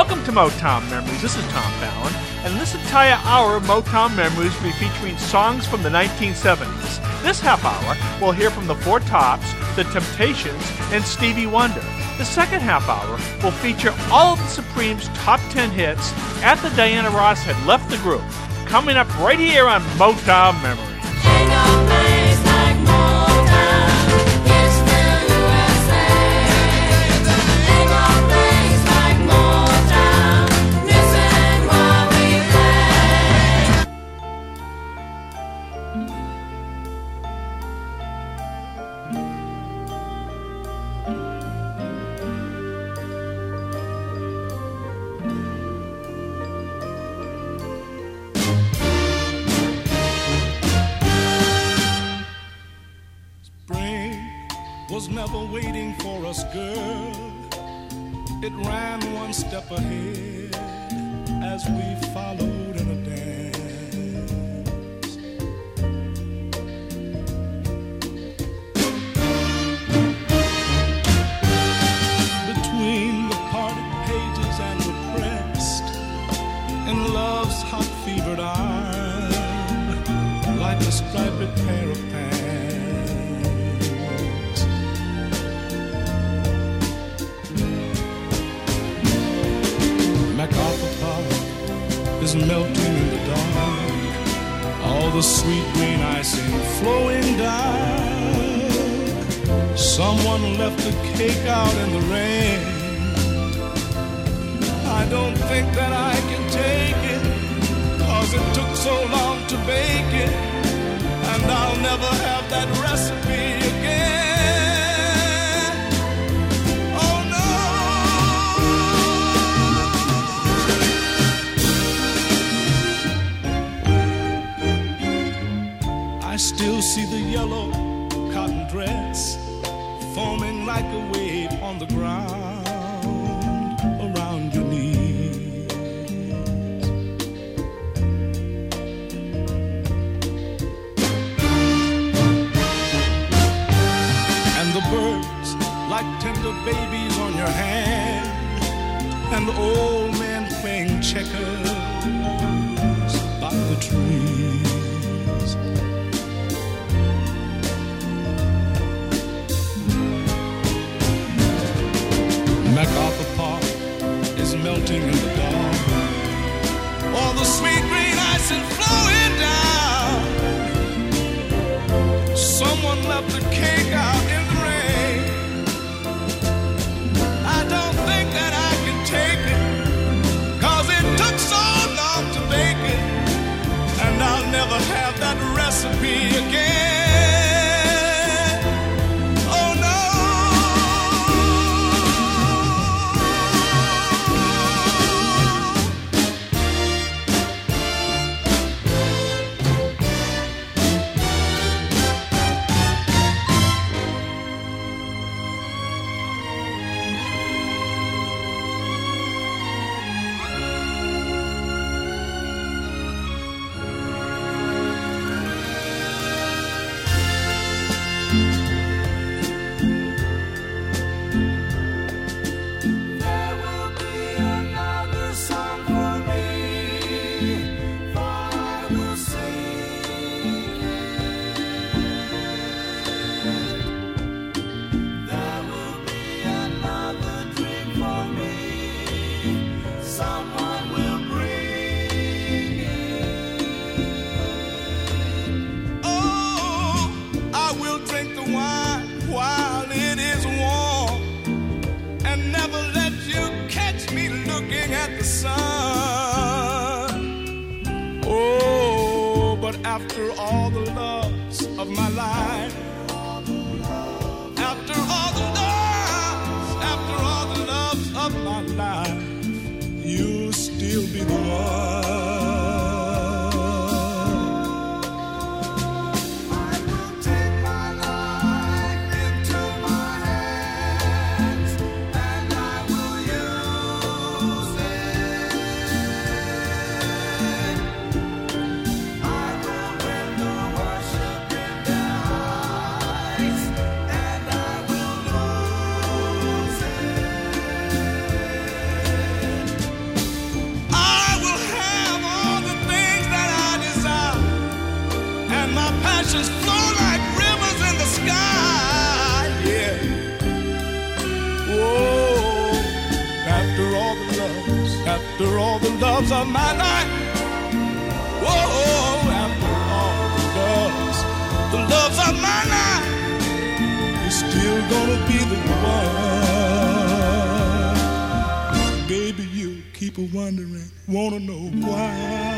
Welcome to Motown Memories. This is Tom Fallon, and this entire hour of Motown Memories will be featuring songs from the 1970s. This half hour, we'll hear from the Four Tops, the Temptations, and Stevie Wonder. The second half hour will feature all of the Supremes' top 10 hits after Diana Ross had left the group. Coming up right here on Motown Memories. Ain't no place like Motown. It's the USA. Ain't no place like Motown. Listen while we play. Was never waiting for us, girl. It ran one step ahead as we followed in a dance. Between the parted pages and the pressed in love's hot fevered arm, like a striped pair of pants. MacArthur Park is melting in the dark, all the sweet green icing flowing down. Someone left the cake out in the rain. I don't think that I can take it, 'cause it took so long to bake it, and I'll never have that recipe again. I still see the yellow cotton dress foaming like a wave on the ground around your knees. And the birds like tender babies on your hand, and the old man playing checkers by the trees. MacArthur Park is melting in the dark, all the sweet green icing flowing down. Someone left the cake out in the rain. I don't think that I can take it, 'cause it took so long to bake it, and I'll never have that recipe again. After all the loves of my life, after all the loves of my life, you'll still be the one. I will take my life into my hands, and I will use it. I will render worship in their eyes, and I will lose it. passions flow like rivers in the sky. Yeah. Oh, after all the loves of my life. Oh, after all the loves of my life, you're still gonna be the one. Baby, you keep a wondering, wanna know why.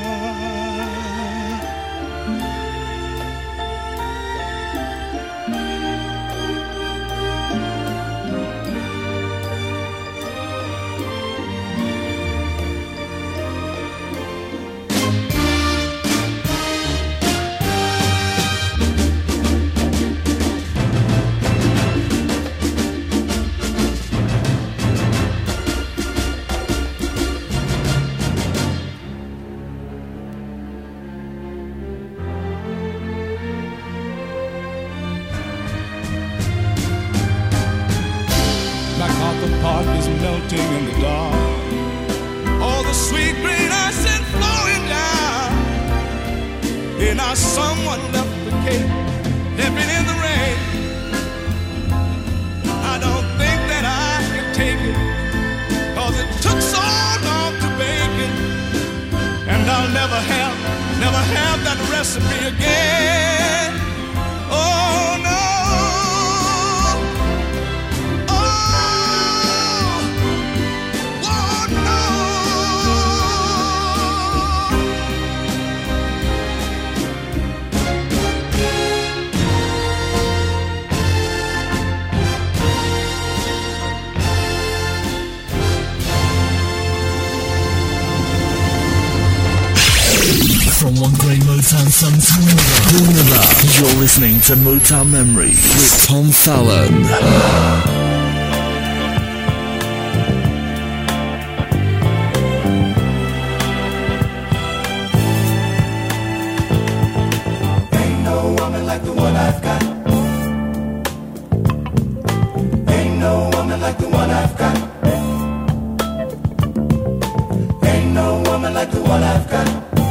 Park is melting in the dark. All the sweet green ice is flowing down. And now someone left the cake, dipping in the rain. I don't think that I can take it, 'cause it took so long to bake it. And I'll never have that recipe again. Oh no. From one great Motown song to another, you're listening to Motown Memories with Tom Fallon. Ain't no woman like the one I've got. Ain't no woman like the one I've got. Ain't no woman like the one I've got.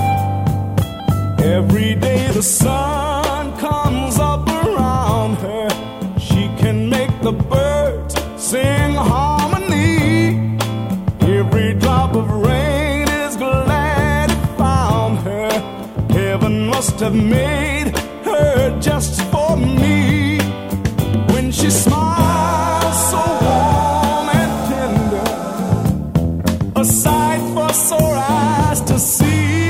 Every day the sun comes up around her. She can make the birds sing harmony. Every drop of rain is glad it found her. Heaven must have made her just for me. When she smiles so warm and tender, a sight for sore eyes to see.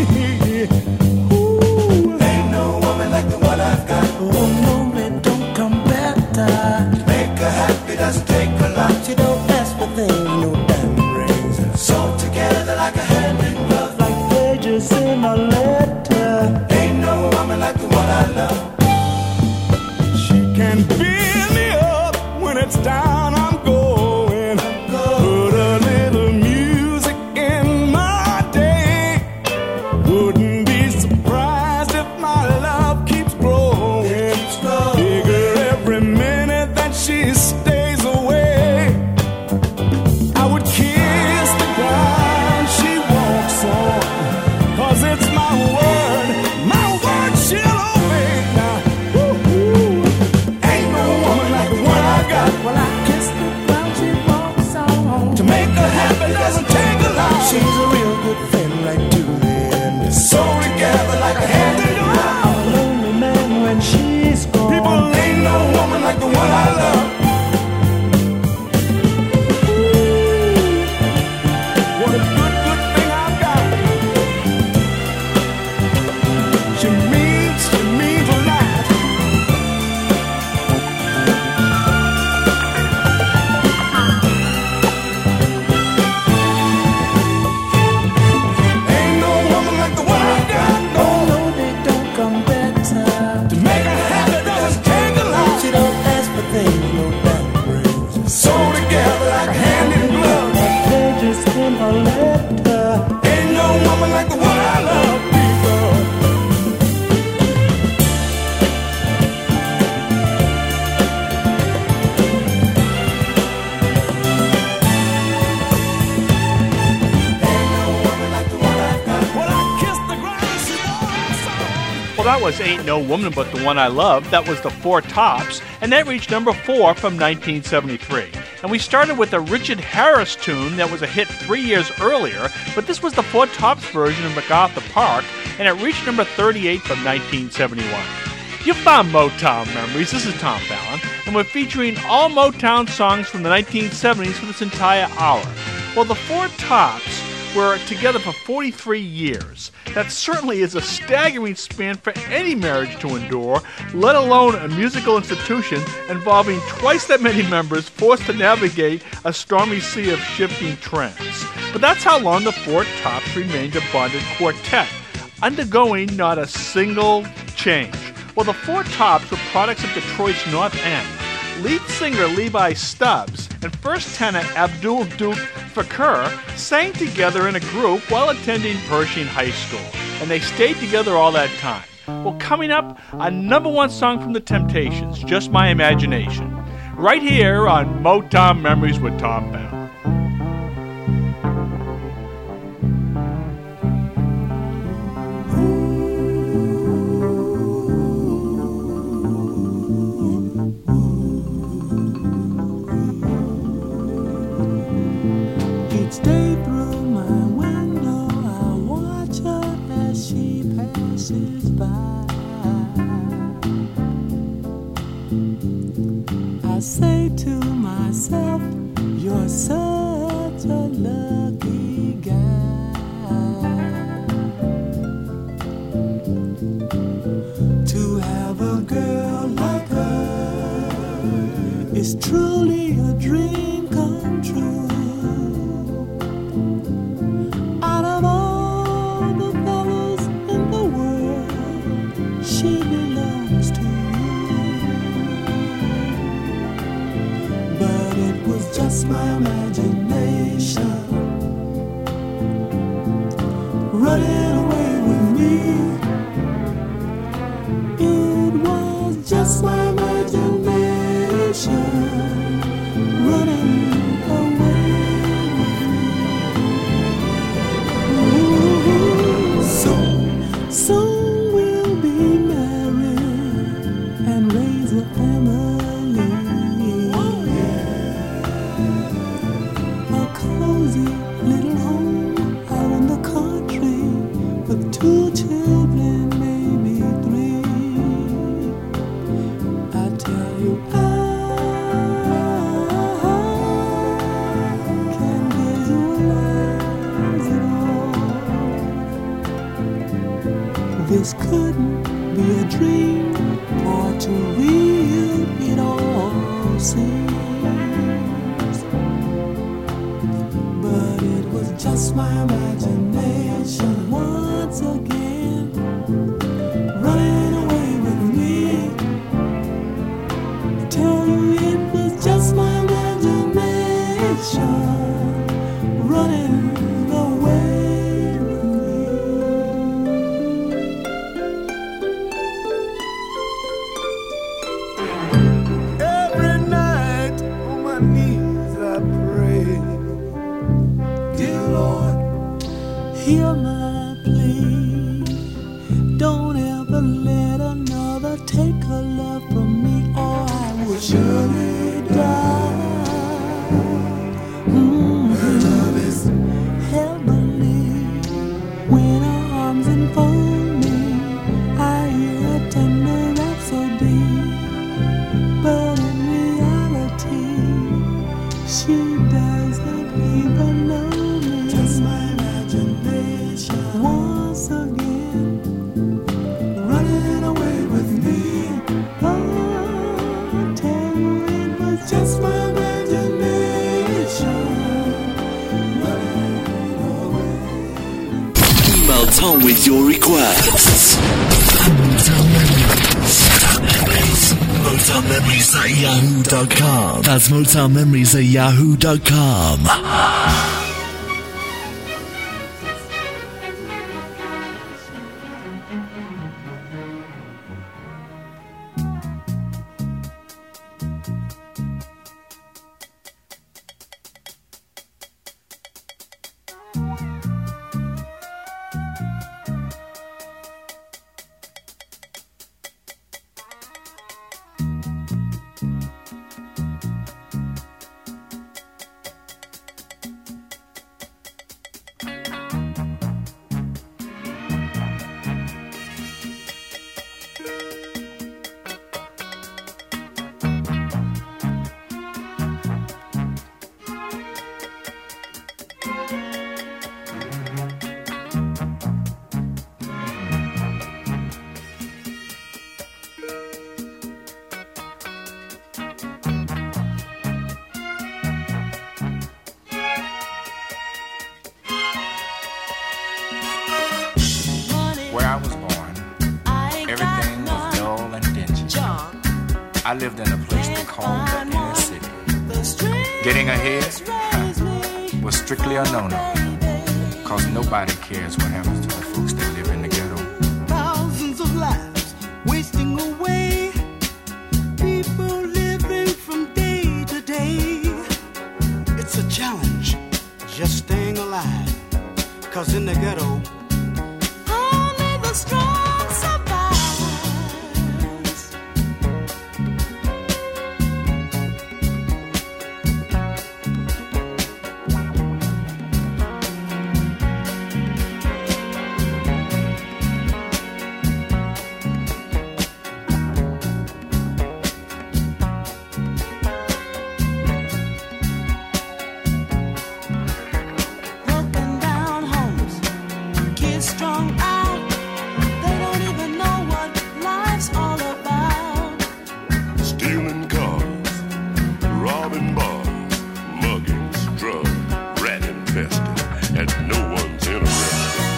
Doesn't take a lot. She don't ask for things, no diamond rings. Sew together like a hand in glove, like pages in a letter. Ain't no woman like the one I love. She can fill me up when it's down. I'm going. Put a little music in my day. Wouldn't be surprised if my love keeps growing. Bigger every minute that she's Well, I kiss Well, that was Ain't No Woman But the One I Love. That was the Four Tops, and that reached number 4 from 1973. And we started with a Richard Harris tune that was a hit 3 years earlier, but this was the Four Tops version of MacArthur Park, and it reached number 38 from 1971. You found Motown Memories. This is Tom Fallon, and we're featuring all Motown songs from the 1970s for this entire hour. Well, the Four Tops were together for 43 years. That certainly is a staggering span for any marriage to endure, let alone a musical institution involving twice that many members forced to navigate a stormy sea of shifting trends. But that's how long the Four Tops remained a bonded quartet, undergoing not a single change. Well, the Four Tops were products of Detroit's North End. Lead singer Levi Stubbs and first tenor Abdul Duke Fakir sang together in a group while attending Pershing High School, and they stayed together all that time. Well, coming up, a number one song from the Temptations, Just My Imagination, right here on Motown Memories with Tom Bell. Stay through my window, I watch her as she passes by. I say to myself, you're such a lucky guy to have a girl like her. It's truly a dream come true. Out of all the fellas in the world, she belongs to you. But it was just my imagination running away with me. It was just my imagination running away. Soon we'll be married and raise a family. Oh, yeah. A cozy little home out in the country with 2 children, maybe 3. I tell you, I can visualize it all. This couldn't be a dream, for too real it all seems. But it was just my imagination once again running away with me. I tell you, it was just my imagination running away with me. Every night on my knees I pray, dear Lord, hear my plea. Don't ever let another take her love from me, or I will surely die. Her love is heavenly. When her arms enfold me, I hear a tender rhapsody. But in reality, she doesn't even know me. Just my imagination once again running away with me. Oh, I tell you, it was just my imagination running away. Email Tom with your requests. Motown Memories at yahoo.com. That's Motown Memories at yahoo.com. I lived in a place they called the inner city. Getting ahead was strictly a no-no, cause nobody cares what happens to the folks that live in the ghetto. Thousands of lives wasting away, people living from day to day. It's a challenge, just staying alive, cause in the ghetto, only the strong survive. Broken down homes, kids strung out, they don't even know what life's all about. Stealing cars, robbing bars, muggings, drugs, rat infested, and no one's interested.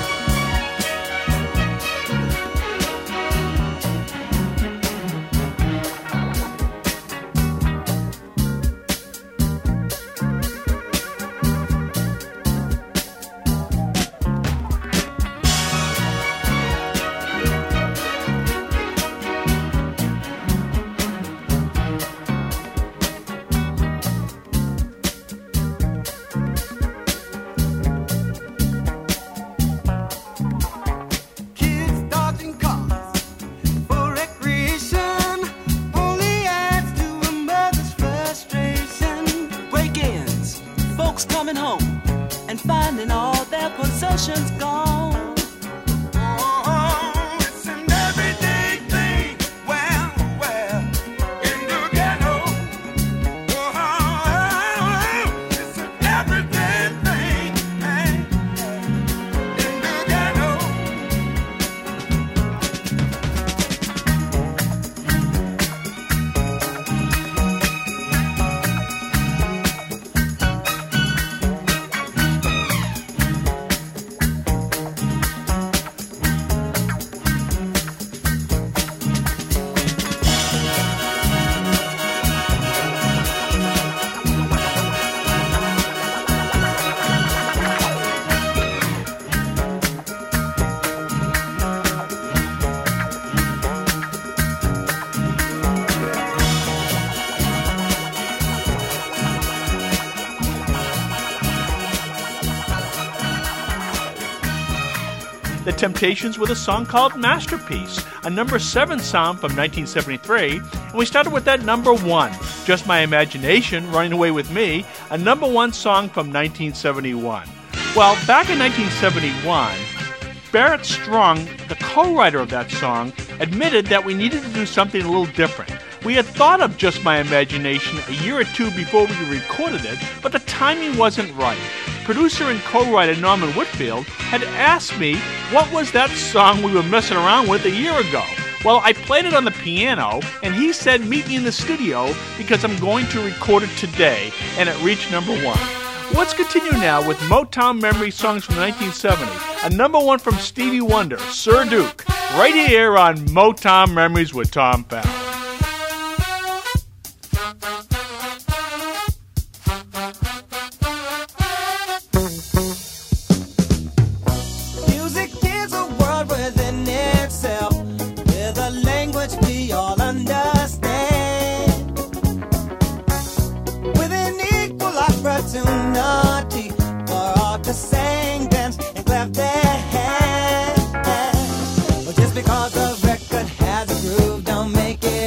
Kids dodging cars for recreation only adds to a mother's frustration. Break-ins, folks coming home and finding all their possessions gone. Oh, it's an everyday thing. Well, in the ghetto. Oh, it's an everyday thing. In the ghetto. The Temptations with a song called Masterpiece, a number 7 sound from 1973, and we started with that number 1, Just My Imagination, Running Away With Me, a number 1 song from 1971. Well, back in 1971, Barrett Strong, the co-writer of that song, admitted that we needed to do something a little different. We had thought of Just My Imagination a year or two before we recorded it, but the timing wasn't right. Producer and co-writer Norman Whitfield had asked me what was that song we were messing around with a year ago. Well, I played it on the piano, and he said meet me in the studio because I'm going to record it today, and it reached number 1. Let's continue now with Motown Memory songs from 1970, a number 1 from Stevie Wonder, Sir Duke, right here on Motown Memories with Tom Powell. Music is a world within itself, with a language we all understand, with an equal opportunity for all to sing, dance, and clap their hands. But just because a record has a groove, don't make it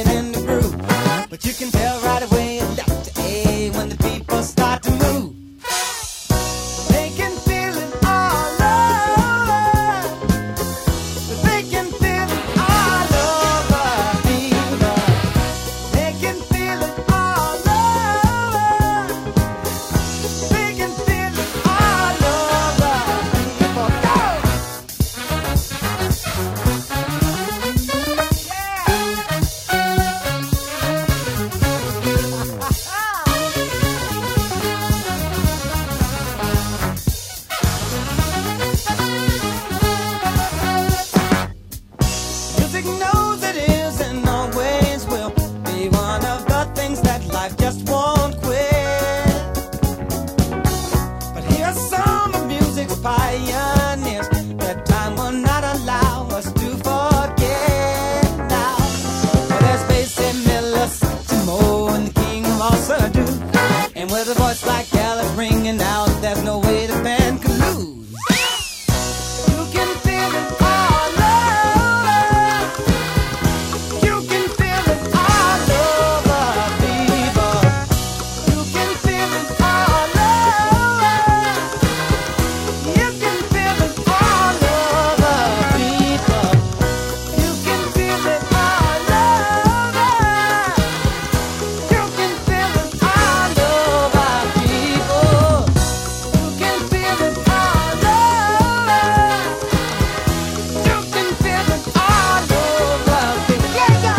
And with a voice like Gallup ringing out, there's no way the band can lose. You can feel it all over. You can feel it all over, people. You can feel it all over. You can feel it all over, people. You can feel it all over. You can feel it all over, people. You can feel it all over. You can feel it all over, people. Yeah, go.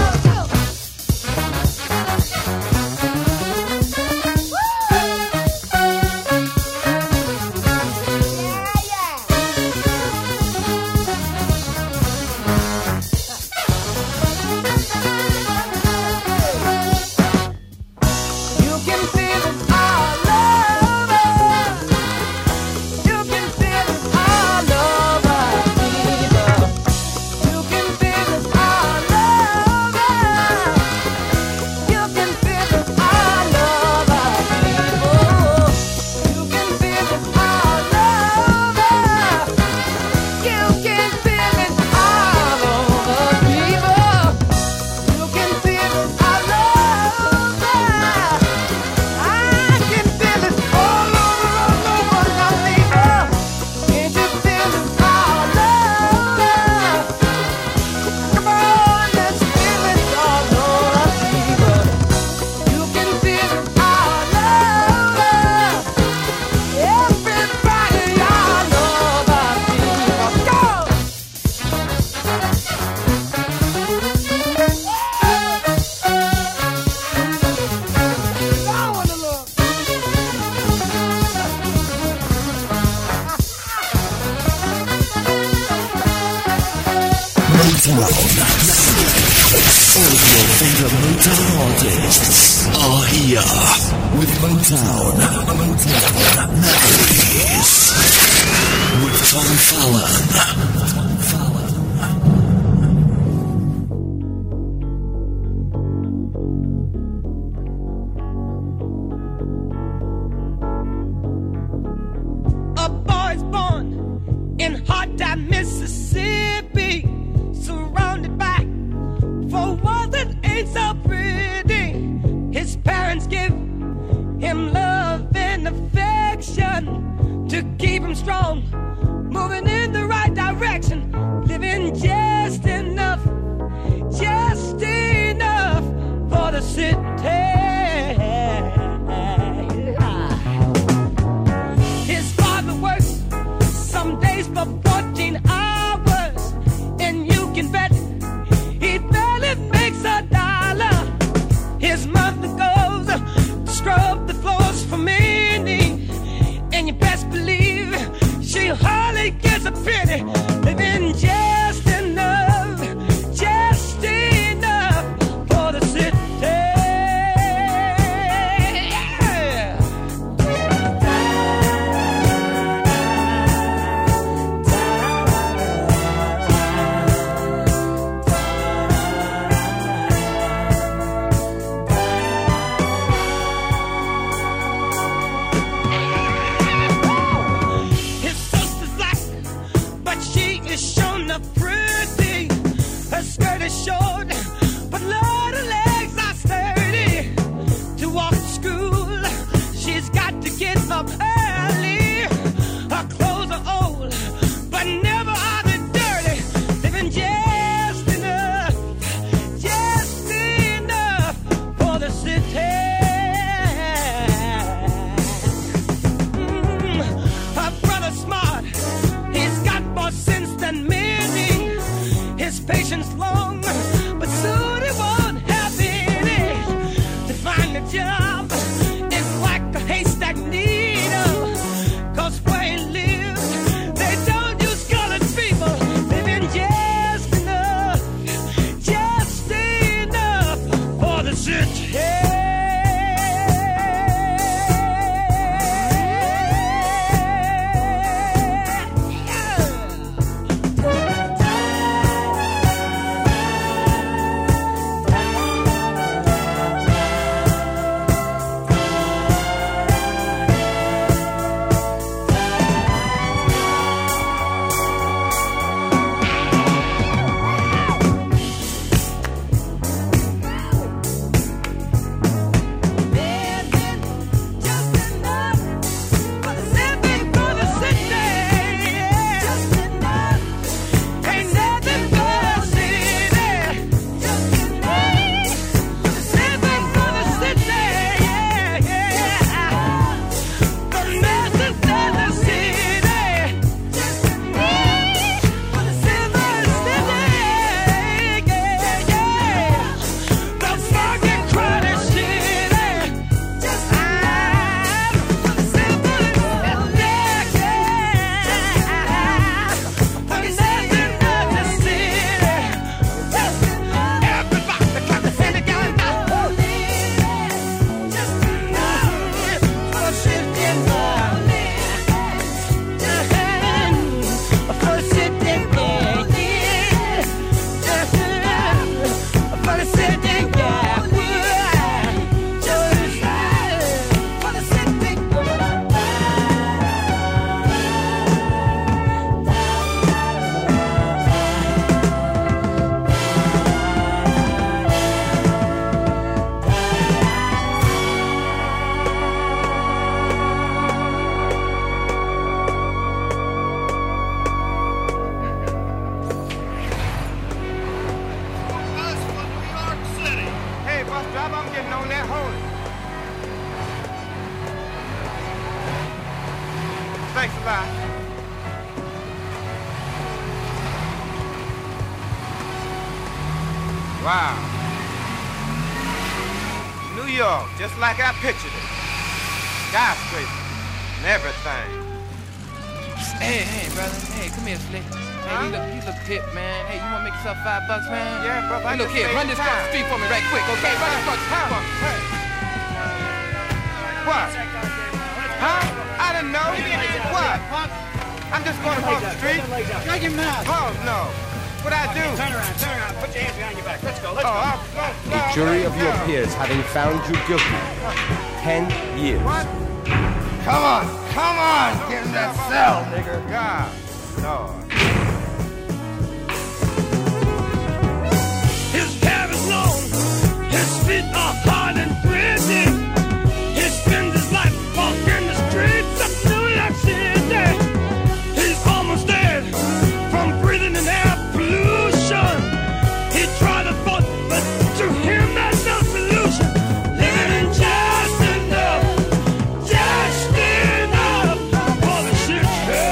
You can feel it all over. You can feel it all over, people. You can feel it all over. You can feel it all over, people. You can feel it all over. You can feel it all over, people. You can feel it all over. I can feel it all over, people. Can't you feel it all over? Come on, let's feel it all over, people. You can feel it all over. Everybody all over, people. Go! Motown. All of your favorite Motown artists are here with Motown Memories with Tom Fallon. A boy's born in hard time, Mississippi, surrounded by four walls that ain't so pretty. His parents give him love and affection to keep him strong, moving in the right direction, living just enough for the city. His father works some days for 14 hours, and you can bet he barely makes a dollar. His mother goes to scrub the floors for many, and you best believe she hardly gets a penny, living just enough for the city. His sister's black, but she is shown up pretty. Her skirt is short, but Lord, her legs are sturdy. To walk to school, she's got to get up early. Her clothes are old, but never are they dirty. Living just enough for the city. Her brother's smart, he's got more sense than many. His patience long, but soon he won't Bob, I'm getting on that holy. Thanks a lot. Wow. New York, just like I pictured it. Skyscraper and everything. Hey, brother. Hey, come here, Slick. Hey, you look hip, man. Hey, you wanna make yourself $5, man? Yeah, brother. Hey, look here, run this across the street for me right quick, okay? Run this across the street for me. Hey. What? Huh? I didn't know. What? I'm just going across the street. Drag him out. Oh, no. What'd I do? Turn around. Put your hands behind your back. Let's go. The jury of your peers having found you guilty. 10 years. What? Come on. Get in that cell, nigga. God, Lord. His hair is long, his feet are hard and gritty. He spends his life walking the streets of New York City. He's almost dead from breathing in air pollution. He tried to vote, but to him there's no solution. Living in just enough for the shit.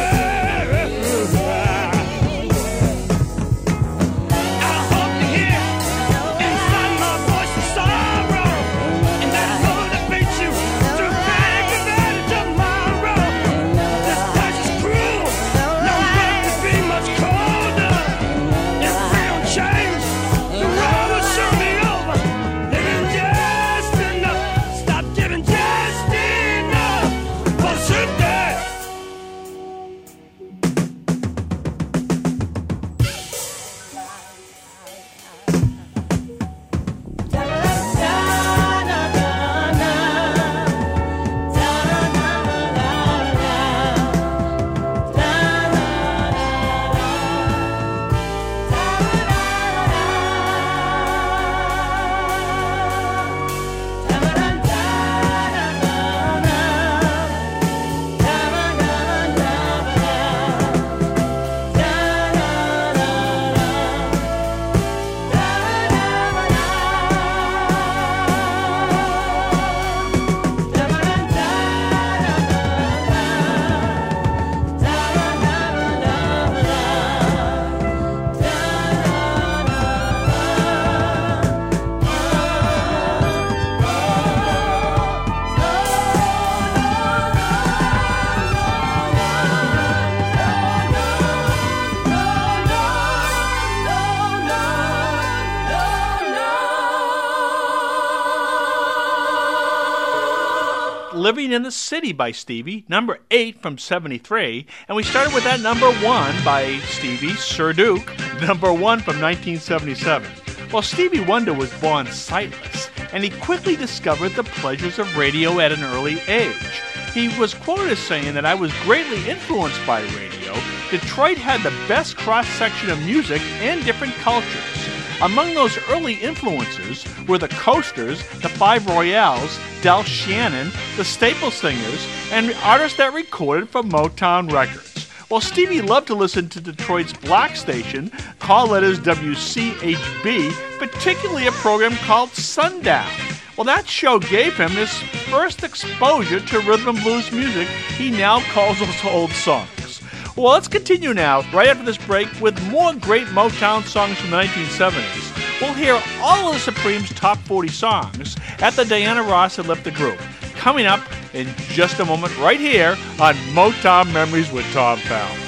Living in the City by Stevie, number 8 from 73, and we started with that number 1 by Stevie, Sir Duke, number 1 from 1977. Well, Stevie Wonder was born sightless, and he quickly discovered the pleasures of radio at an early age. He was quoted as saying that I was greatly influenced by radio. Detroit had the best cross-section of music and different cultures. Among those early influences were the Coasters, the Five Royales, Del Shannon, the Staple Singers, and artists that recorded for Motown Records. Well, Stevie loved to listen to Detroit's black station, call letters WCHB, particularly a program called Sundown. Well, that show gave him his first exposure to rhythm and blues music he now calls those old songs. Well, let's continue now, right after this break, with more great Motown songs from the 1970s. We'll hear all of the Supremes' top 40 songs at the Diana Ross and Lifter Group. Coming up in just a moment, right here on Motown Memories with Tom Powell.